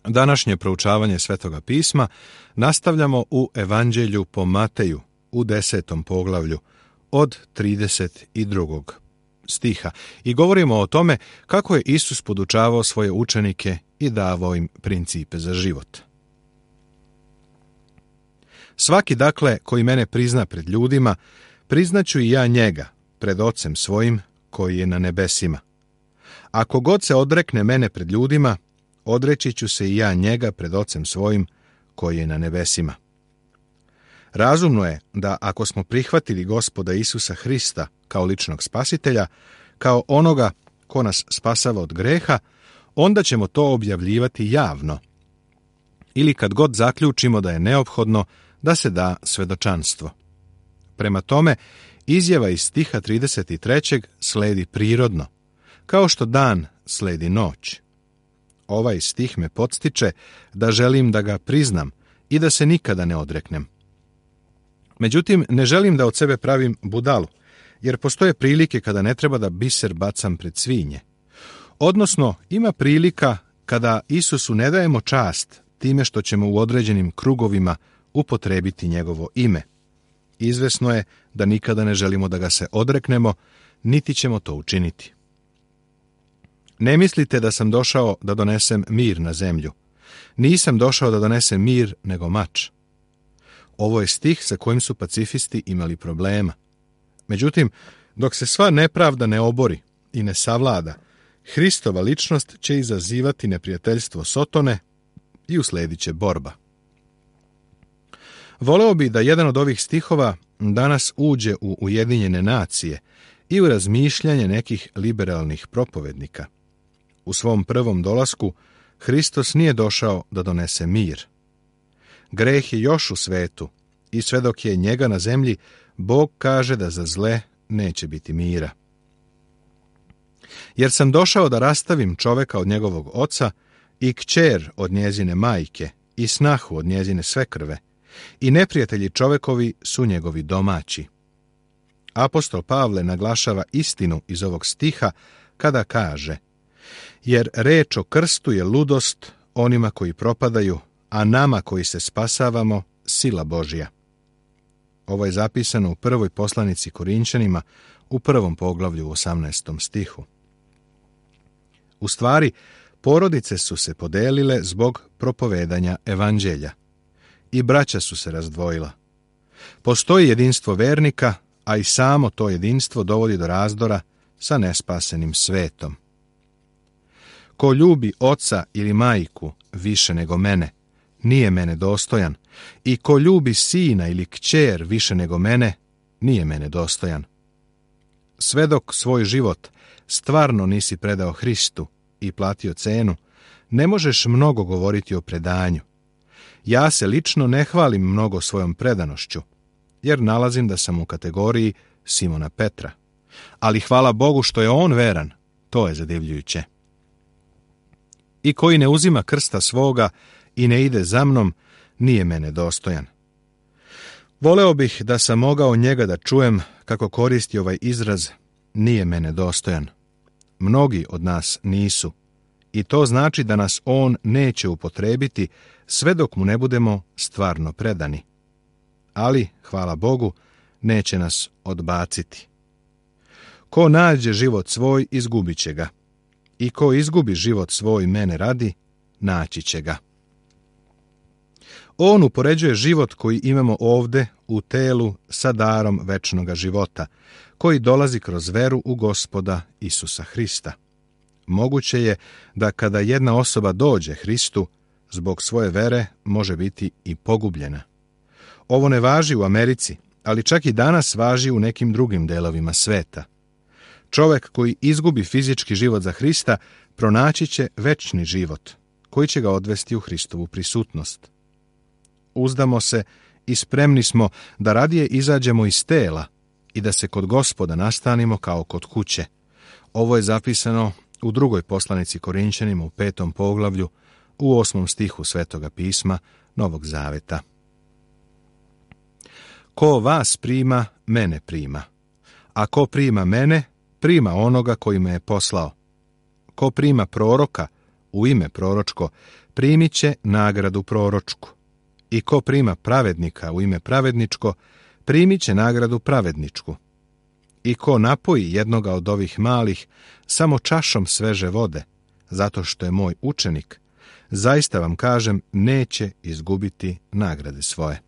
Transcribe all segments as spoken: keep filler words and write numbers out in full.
Današnje proučavanje Svetoga pisma nastavljamo u Evanđelju po Mateju u desetom poglavlju od trideset drugog stiha i govorimo o tome kako je Isus podučavao svoje učenike i davao im principe za život. Svaki dakle koji mene prizna pred ljudima, priznaću i ja njega pred Ocem svojim koji je na nebesima. Ako god se odrekne mene pred ljudima, odreći ću se i ja njega pred Ocem svojim koji je na nebesima. Razumno je da ako smo prihvatili Gospoda Isusa Hrista kao ličnog spasitelja, kao onoga ko nas spasava od greha, onda ćemo to objavljivati javno. Ili kad god zaključimo da je neophodno da se da svedočanstvo. Prema tome, izjava iz stiha trideset trećeg sledi prirodno, kao što dan sledi noć. Ovaj stih me podstiče da želim da ga priznam i da se nikada ne odreknem. Međutim, ne želim da od sebe pravim budalu, jer postoje prilike kada ne treba da biser bacam pred svinje. Odnosno, ima prilika kada Isusu ne dajemo čast time što ćemo u određenim krugovima upotrebiti njegovo ime. Izvesno je da nikada ne želimo da ga se odreknemo, niti ćemo to učiniti. Ne mislite da sam došao da donesem mir na zemlju. Nisam došao da donesem mir, nego mač. Ovo je stih sa kojim su pacifisti imali problema. Međutim, dok se sva nepravda ne obori i ne savlada, Hristova ličnost će izazivati neprijateljstvo Sotone i usledit će borba. Voleo bi da jedan od ovih stihova danas uđe u Ujedinjene nacije i u razmišljanje nekih liberalnih propovednika. U svom prvom dolasku Hristos nije došao da donese mir. Greh je još u svetu i sve dok je njega na zemlji, Bog kaže da za zle neće biti mira. Jer sam došao da rastavim čoveka od njegovog oca i kćer od njezine majke i snahu od njezine svekrve i neprijatelji čovekovi su njegovi domaći. Apostol Pavle naglašava istinu iz ovog stiha kada kaže: jer reč o krstu je ludost onima koji propadaju, a nama koji se spasavamo sila Božja. Ovo je zapisano u prvoj poslanici Korinčanima u prvom poglavlju u osamnaestom stihu. U stvari, porodice su se podelile zbog propovedanja evanđelja i braća su se razdvojila. Postoji jedinstvo vernika, a i samo to jedinstvo dovodi do razdora sa nespasenim svetom. Ko ljubi oca ili majku više nego mene, nije mene dostojan, i ko ljubi sina ili kćer više nego mene, nije mene dostojan. Sve dok svoj život stvarno nisi predao Hristu i platio cenu, ne možeš mnogo govoriti o predanju. Ja se lično ne hvalim mnogo svojom predanošću, jer nalazim da sam u kategoriji Simona Petra. Ali hvala Bogu što je on veran, to je zadivljujuće. I koji ne uzima krsta svoga i ne ide za mnom, nije mene dostojan. Voleo bih da sam mogao njega da čujem kako koristi ovaj izraz nije mene dostojan. Mnogi od nas nisu. I to znači da nas on neće upotrebiti sve dok mu ne budemo stvarno predani. Ali, hvala Bogu, neće nas odbaciti. Ko nađe život svoj, izgubit će ga. I ko izgubi život svoj mene radi, naći će ga. On upoređuje život koji imamo ovde u telu sa darom večnoga života, koji dolazi kroz veru u Gospoda Isusa Hrista. Moguće je da kada jedna osoba dođe Hristu, zbog svoje vere može biti i pogubljena. Ovo ne važi u Americi, ali čak i danas važi u nekim drugim delovima sveta. Čovek koji izgubi fizički život za Hrista pronaći će večni život, koji će ga odvesti u Hristovu prisutnost. Uzdamo se i spremni smo da radije izađemo iz tela i da se kod Gospoda nastanimo kao kod kuće. Ovo je zapisano u drugoj poslanici Korinčanima u petom poglavlju, u osmom stihu Svetoga pisma Novog Zaveta. Ko vas prima, mene prima. A ko prima mene, prima onoga koji me je poslao. Ko prima proroka, u ime proročko, primit će nagradu proročku. I ko prima pravednika u ime pravedničko, primit će nagradu pravedničku. I ko napoji jednoga od ovih malih samo čašom sveže vode, zato što je moj učenik, zaista vam kažem, neće izgubiti nagrade svoje.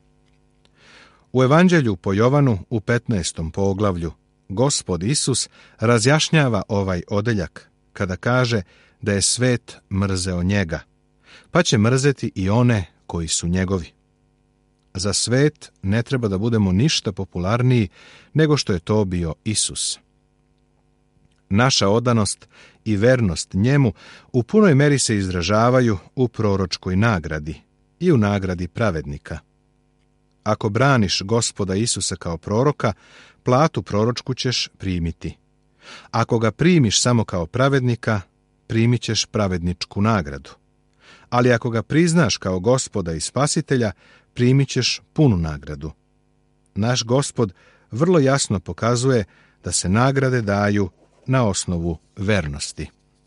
U Evanđelju po Jovanu u petnaestom poglavlju Gospod Isus razjašnjava ovaj odeljak kada kaže da je svet mrzeo njega, pa će mrzeti i one koji su njegovi. Za svet ne treba da budemo ništa popularniji nego što je to bio Isus. Naša odanost i vernost njemu u punoj meri se izražavaju u proročkoj nagradi i u nagradi pravednika. Ako braniš Gospoda Isusa kao proroka, platu proročku ćeš primiti. Ako ga primiš samo kao pravednika, primit ćeš pravedničku nagradu. Ali ako ga priznaš kao Gospoda i Spasitelja, primit ćeš punu nagradu. Naš Gospod vrlo jasno pokazuje da se nagrade daju na osnovu vernosti.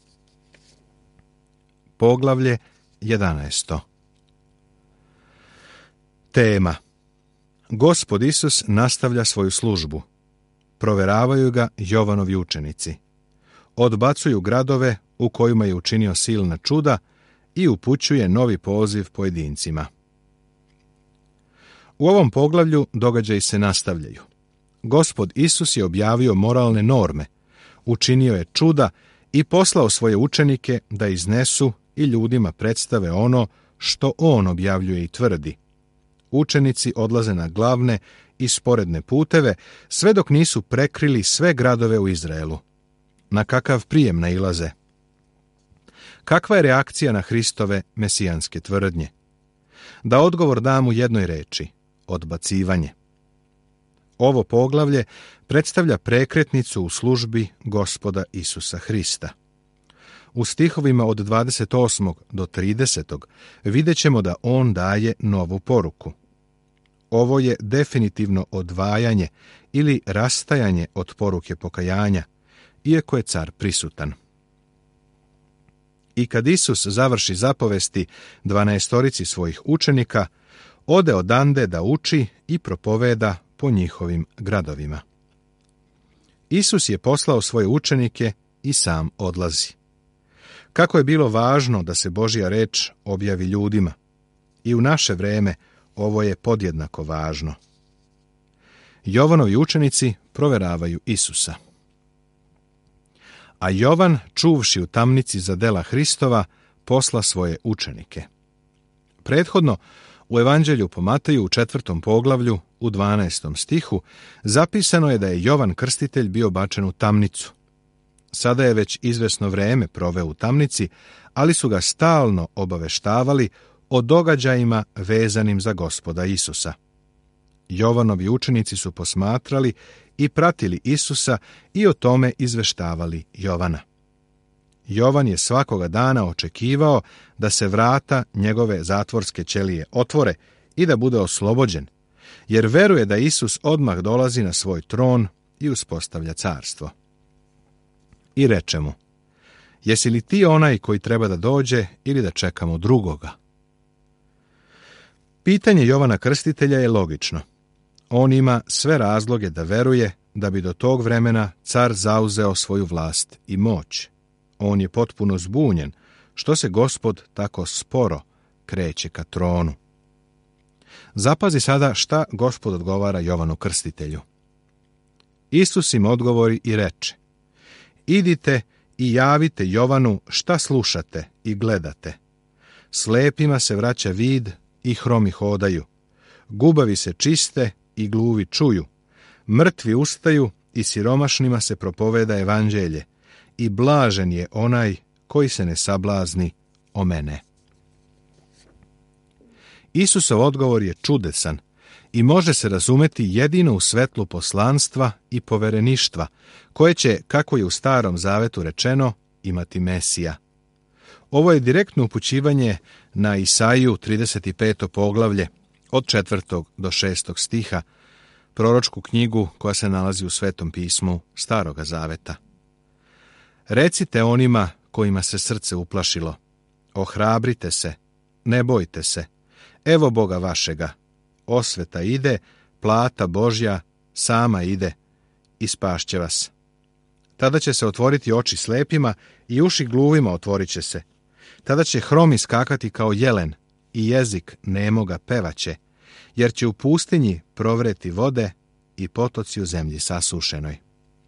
Poglavlje jedanaesto. Tema. Gospod Isus nastavlja svoju službu. Proveravaju ga Jovanovi učenici. Odbacuju gradove u kojima je učinio silna čuda i upućuje novi poziv pojedincima. U ovom poglavlju događaji se nastavljaju. Gospod Isus je objavio moralne norme, učinio je čuda i poslao svoje učenike da iznesu i ljudima predstave ono što on objavljuje i tvrdi. Učenici odlaze na glavne i sporedne puteve, sve dok nisu prekrili sve gradove u Izraelu. Na kakav prijem nailaze? Kakva je reakcija na Hristove mesijanske tvrdnje? Da odgovor dam u jednoj reči: odbacivanje. Ovo poglavlje predstavlja prekretnicu u službi Gospoda Isusa Hrista. U stihovima od dvadeset osmog do tridesetog vidjet ćemo da on daje novu poruku. Ovo je definitivno odvajanje ili rastajanje od poruke pokajanja, iako je car prisutan. I kad Isus završi zapovesti dvanaestorici svojih učenika, ode odande da uči i propoveda po njihovim gradovima. Isus je poslao svoje učenike i sam odlazi. Kako je bilo važno da se Božja reč objavi ljudima. I u naše vreme ovo je podjednako važno. Jovanovi učenici proveravaju Isusa. A Jovan, čuvši u tamnici za dela Hristova, posla svoje učenike. Prethodno, u Evanđelju po Mateju u četvrtom poglavlju, u dvanaestom stihu, zapisano je da je Jovan Krstitelj bio bačen u tamnicu. Sada je već izvesno vreme proveo u tamnici, ali su ga stalno obaveštavali o događajima vezanim za Gospoda Isusa. Jovanovi učenici su posmatrali i pratili Isusa i o tome izveštavali Jovana. Jovan je svakoga dana očekivao da se vrata njegove zatvorske ćelije otvore i da bude oslobođen, jer veruje da Isus odmah dolazi na svoj tron i uspostavlja carstvo. I reče mu: jesi li ti onaj koji treba da dođe ili da čekamo drugoga? Pitanje Jovana Krstitelja je logično. On ima sve razloge da veruje da bi do tog vremena car zauzeo svoju vlast i moć. On je potpuno zbunjen što se Gospod tako sporo kreće ka tronu. Zapazi sada šta Gospod odgovara Jovanu Krstitelju. Isus im odgovori i reče: idite i javite Jovanu šta slušate i gledate. Slepima se vraća vid i hromi hodaju. Gubavi se čiste i gluvi čuju. Mrtvi ustaju i siromašnima se propoveda evanđelje. I blažen je onaj koji se ne sablazni o mene. Isusov odgovor je čudesan i može se razumeti jedino u svetlu poslanstva i povereništva, koje će, kako je u Starom Zavetu rečeno, imati Mesija. Ovo je direktno upućivanje na Isaiju trideset peto poglavlje, od četvrtog do šestog stiha, proročku knjigu koja se nalazi u Svetom pismu Staroga Zaveta. Recite onima kojima se srce uplašilo. Ohrabrite se, ne bojte se, evo Boga vašega. Osveta ide, plata Božja sama ide i spašće vas. Tada će se otvoriti oči slepima i uši gluvima otvorit će se. Tada će hromi skakati kao jelen i jezik nemoga pevaće, jer će u pustinji provreti vode i potoci u zemlji sasušenoj.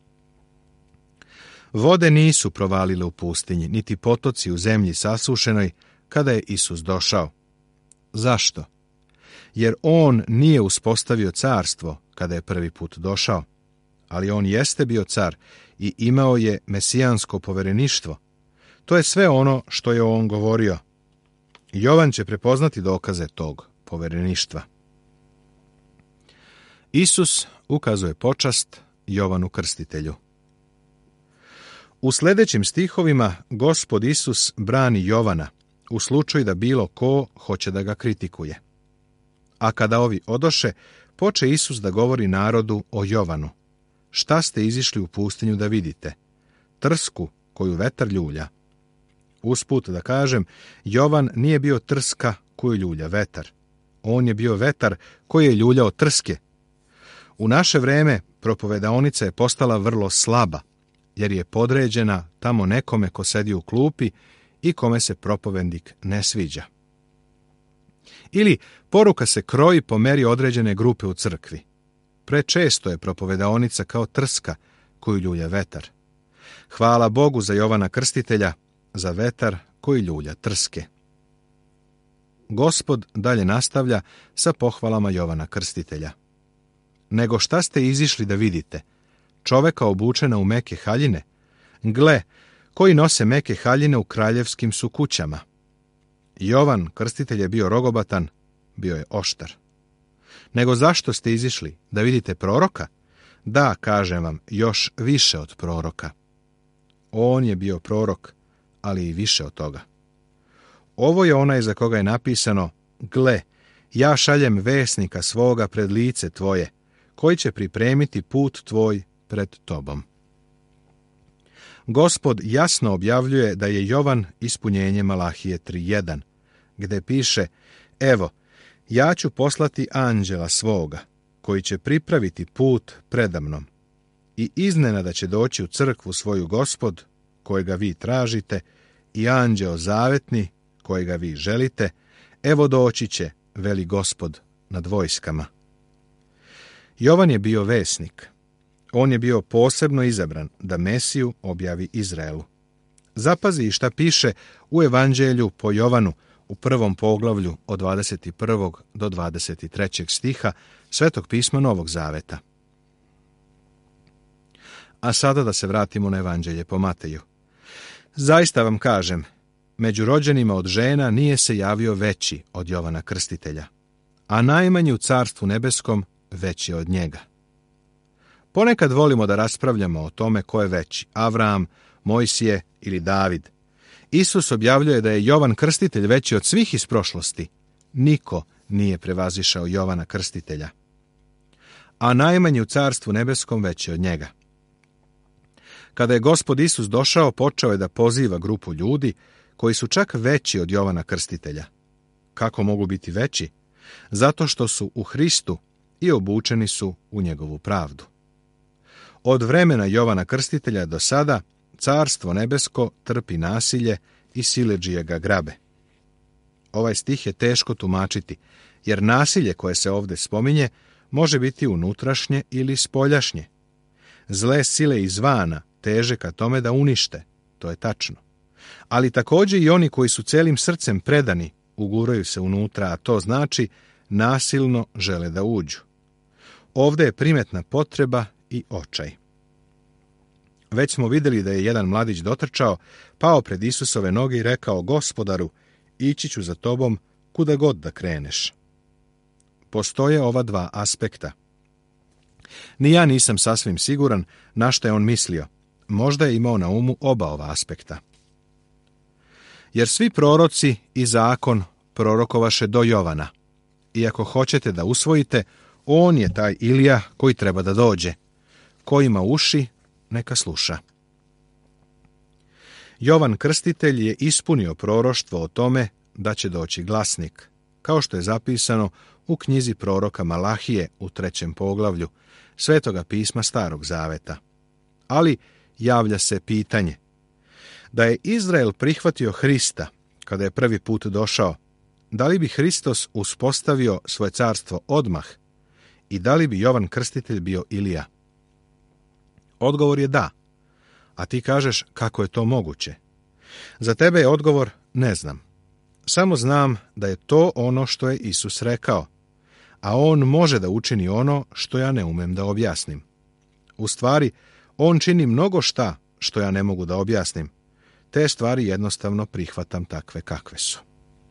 Vode nisu provalile u pustinji, niti potoci u zemlji sasušenoj, kada je Isus došao. Zašto? Jer on nije uspostavio carstvo kada je prvi put došao, ali on jeste bio car i imao je mesijansko povereništvo. To je sve ono što je on govorio. Jovan će prepoznati dokaze tog povereništva. Isus ukazuje počast Jovanu Krstitelju. U sljedećim stihovima Gospod Isus brani Jovana u slučaju da bilo ko hoće da ga kritikuje. A kada ovi odoše, poče Isus da govori narodu o Jovanu. Šta ste izišli u pustinju da vidite? Trsku koju vetar ljulja. Usput da kažem, Jovan nije bio trska koju ljulja vetar. On je bio vetar koji je ljuljao trske. U naše vreme propovedaonica je postala vrlo slaba, jer je podređena tamo nekome ko sedi u klupi i kome se propovednik ne sviđa. Ili poruka se kroji po meri određene grupe u crkvi. Prečesto je propovedaonica kao trska koju ljulja vetar. Hvala Bogu za Jovana Krstitelja, za vetar koji ljulja trske. Gospod dalje nastavlja sa pohvalama Jovana Krstitelja. Nego šta ste izišli da vidite? Čoveka obučena u meke haljine? Gle, koji nose meke haljine u kraljevskim su kućama. Jovan Krstitelj je bio rogobatan, bio je oštar. Nego zašto ste izišli? Da vidite proroka? Da, kažem vam, još više od proroka. On je bio prorok, ali i više od toga. Ovo je onaj za koga je napisano: gle, ja šaljem vesnika svoga pred lice tvoje, koji će pripremiti put tvoj pred tobom. Gospod jasno objavljuje da je Jovan ispunjenje Malahije tri jedan, gde piše: evo, ja ću poslati anđela svoga, koji će pripraviti put predamnom, i iznenada će doći u crkvu svoju Gospod, kojega vi tražite, i anđeo zavetni, kojega vi želite, evo doći će, veli Gospod, nad vojskama. Jovan je bio vesnik. On je bio posebno izabran da Mesiju objavi Izraelu. Zapazi šta piše u Evanđelju po Jovanu u prvom poglavlju od dvadeset prvog do dvadeset trećeg stiha Svetog pisma Novog Zaveta. A sada da se vratimo na Evanđelje po Mateju. Zaista vam kažem, među rođenima od žena nije se javio veći od Jovana Krstitelja, a najmanji u Carstvu nebeskom veći od njega. Ponekad volimo da raspravljamo o tome ko je veći, Avram, Mojsije ili David. Isus objavljuje da je Jovan Krstitelj veći od svih iz prošlosti. Niko nije prevazišao Jovana Krstitelja, a najmanji u Carstvu nebeskom veći od njega. Kada je Gospod Isus došao, počeo je da poziva grupu ljudi koji su čak veći od Jovana Krstitelja. Kako mogu biti veći? Zato što su u Hristu i obučeni su u njegovu pravdu. Od vremena Jovana Krstitelja do sada Carstvo nebesko trpi nasilje i siledžije ga grabe. Ovaj stih je teško tumačiti, jer nasilje koje se ovdje spominje može biti unutrašnje ili spoljašnje. Zle sile izvana teže ka tome da unište, to je tačno. Ali također i oni koji su celim srcem predani uguraju se unutra, a to znači nasilno žele da uđu. Ovdje je primetna potreba i očaj. Već smo vidjeli da je jedan mladić dotrčao, pao pred Isusove noge i rekao: Gospodaru, ići ću za tobom kuda god da kreneš. Postoje ova dva aspekta. Ni ja nisam sasvim siguran na što je on mislio. Možda je imao na umu oba ova aspekta. Jer svi proroci i zakon prorokovaše do Jovana. I ako hoćete da usvojite, on je taj Ilija koji treba da dođe. Ko ima uši, neka sluša. Jovan Krstitelj je ispunio proroštvo o tome da će doći glasnik, kao što je zapisano u knjizi proroka Malahije u trećem poglavlju Svetoga pisma Starog Zaveta. Ali javlja se pitanje, da je Izrael prihvatio Hrista kada je prvi put došao, da li bi Hristos uspostavio svoje carstvo odmah i da li bi Jovan Krstitelj bio Ilija? Odgovor je da. A ti kažeš kako je to moguće. Za tebe je odgovor ne znam. Samo znam da je to ono što je Isus rekao, a on može da učini ono što ja ne umem da objasnim. U stvari, on čini mnogo šta što ja ne mogu da objasnim. Te stvari jednostavno prihvatam takve kakve su.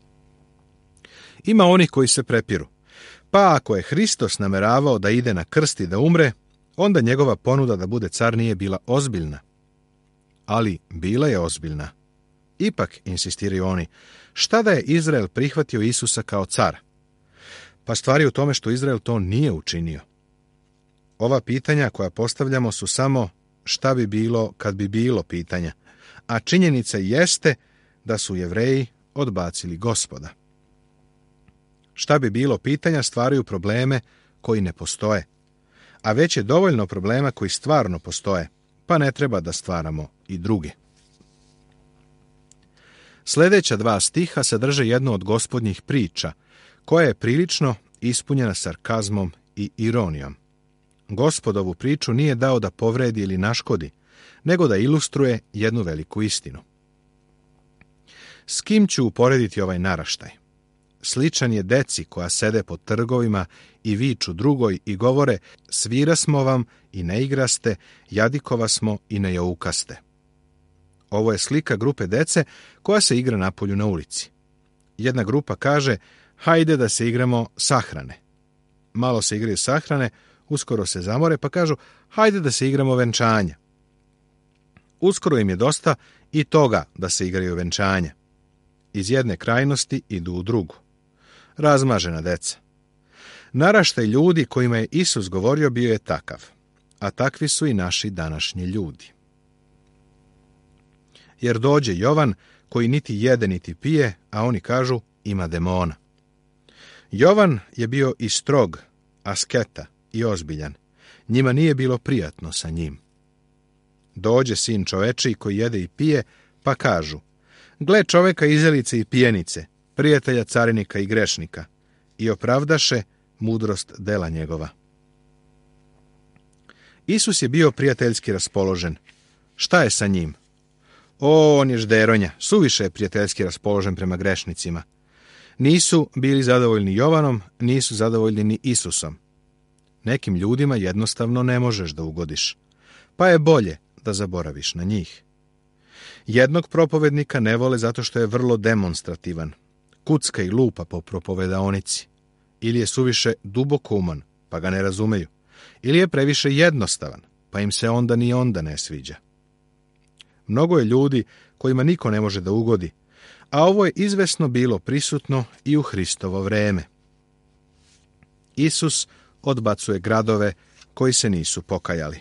Ima onih koji se prepiru. Pa ako je Hristos nameravao da ide na krst i da umre, onda njegova ponuda da bude car nije bila ozbiljna. Ali bila je ozbiljna. Ipak, insistiraju oni, šta da je Izrael prihvatio Isusa kao car? Pa stvari u tome što Izrael to nije učinio. Ova pitanja koja postavljamo su samo šta bi bilo kad bi bilo pitanja, a činjenica jeste da su Jevreji odbacili Gospoda. Šta bi bilo pitanja stvaraju probleme koji ne postoje, a već je dovoljno problema koji stvarno postoje, pa ne treba da stvaramo i druge. Sljedeća dva stiha sadrže jednu od gospodnjih priča, koja je prilično ispunjena sarkazmom i ironijom. Gospod ovu priču nije dao da povredi ili naškodi, nego da ilustruje jednu veliku istinu. S kim ću uporediti ovaj naraštaj? Sličan je deci koja sede po trgovima i viču drugoj i govore svirasmo vam i ne igraste, jadikova smo i ne jaukaste. Ovo je slika grupe dece koja se igra napolju na ulici. Jedna grupa kaže hajde da se igramo sahrane. Malo se igraju sahrane, uskoro se zamore pa kažu hajde da se igramo venčanja. Uskoro im je dosta i toga da se igraju venčanja. Iz jedne krajnosti idu u drugu. Razmažena deca. Naraštaj ljudi kojima je Isus govorio bio je takav, a takvi su i naši današnji ljudi. Jer dođe Jovan koji niti jede niti pije, a oni kažu ima demona. Jovan je bio i strog, asketa i ozbiljan. Njima nije bilo prijatno sa njim. Dođe sin čovečiji koji jede i pije, pa kažu gle čoveka izelice i pijenice, prijatelja carinika i grešnika, i opravdaše mudrost dela njegova. Isus je bio prijateljski raspoložen. Šta je sa njim? O, on je žderonja, suviše je prijateljski raspoložen prema grešnicima. Nisu bili zadovoljni Jovanom, nisu zadovoljni ni Isusom. Nekim ljudima jednostavno ne možeš da ugodiš, pa je bolje da zaboraviš na njih. Jednog propovednika ne vole zato što je vrlo demonstrativan, kucka i lupa po propovedaonici, ili je suviše duboko uman, pa ga ne razumeju, ili je previše jednostavan, pa im se onda ni onda ne sviđa. Mnogo je ljudi kojima niko ne može da ugodi, a ovo je izvesno bilo prisutno i u Hristovo vreme. Isus odbacuje gradove koji se nisu pokajali.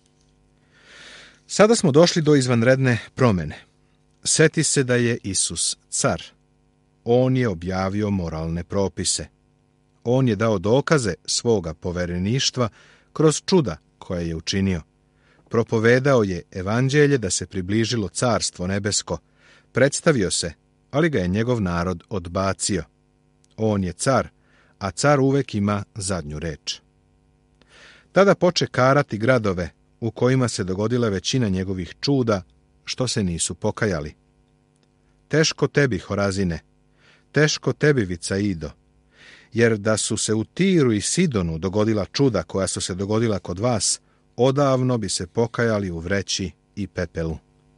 Sada smo došli do izvanredne promjene. Seti se da je Isus car. On je objavio moralne propise. On je dao dokaze svoga povereništva kroz čuda koje je učinio. Propovedao je evanđelje da se približilo carstvo nebesko. Predstavio se, ali ga je njegov narod odbacio. On je car, a car uvek ima zadnju reč. Tada poče karati gradove u kojima se dogodila većina njegovih čuda, što se nisu pokajali. Teško tebi, Horazine, teško tebi, Vicaido, jer da su se u Tiru i Sidonu dogodila čuda koja su se dogodila kod vas, odavno bi se pokajali u vreći i pepelu.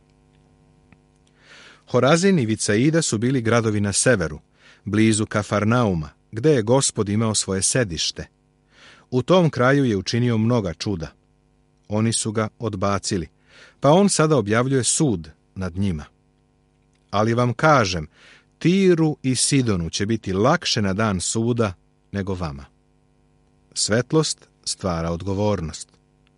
Horazin i Vicaida su bili gradovi na severu, blizu Kafarnauma, gde je Gospod imao svoje sedište. U tom kraju je učinio mnoga čuda. Oni su ga odbacili, pa on sada objavljuje sud nad njima. Ali vam kažem, Tiru i Sidonu će biti lakše na dan suda nego vama. Svetlost stvara odgovornost.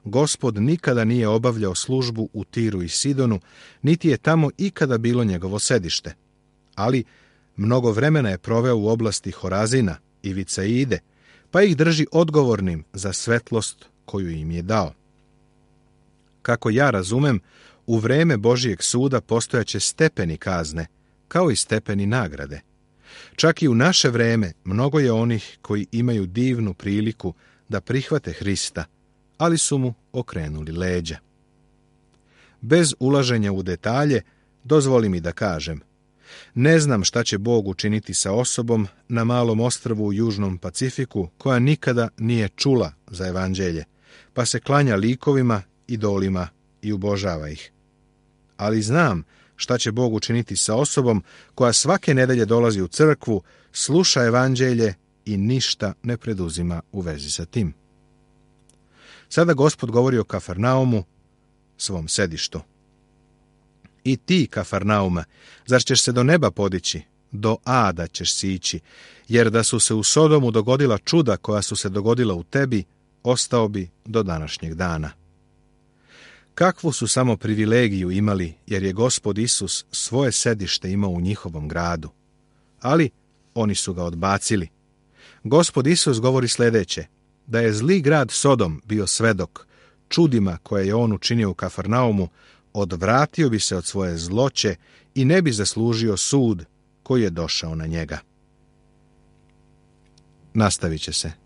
Gospod nikada nije obavljao službu u Tiru i Sidonu, niti je tamo ikada bilo njegovo sedište. Ali mnogo vremena je proveo u oblasti Horazina i Vicaide, pa ih drži odgovornim za svetlost koju im je dao. Kako ja razumem, u vreme Božijeg suda postojaće stepeni kazne, kao i stepeni nagrade. Čak i u naše vreme mnogo je onih koji imaju divnu priliku da prihvate Hrista, ali su mu okrenuli leđa. Bez ulaženja u detalje, dozvoli mi da kažem, ne znam šta će Bog učiniti sa osobom na malom ostrvu u Južnom Pacifiku koja nikada nije čula za evanđelje, pa se klanja likovima, idolima i ubožava ih. Ali znam šta će Bog učiniti sa osobom koja svake nedelje dolazi u crkvu, sluša evanđelje i ništa ne preduzima u vezi sa tim. Sada Gospod govori o Kafarnaumu, svom sedištu. I ti, Kafarnaume, zar ćeš se do neba podići, do Ada ćeš sići, jer da su se u Sodomu dogodila čuda koja su se dogodila u tebi, ostao bi do današnjeg dana. Kakvu su samo privilegiju imali, jer je Gospod Isus svoje sedište imao u njihovom gradu. Ali oni su ga odbacili. Gospod Isus govori sljedeće, da je zli grad Sodom bio svedok čudima koje je on učinio u Kafarnaumu, odvratio bi se od svoje zloće i ne bi zaslužio sud koji je došao na njega. Nastavit će se.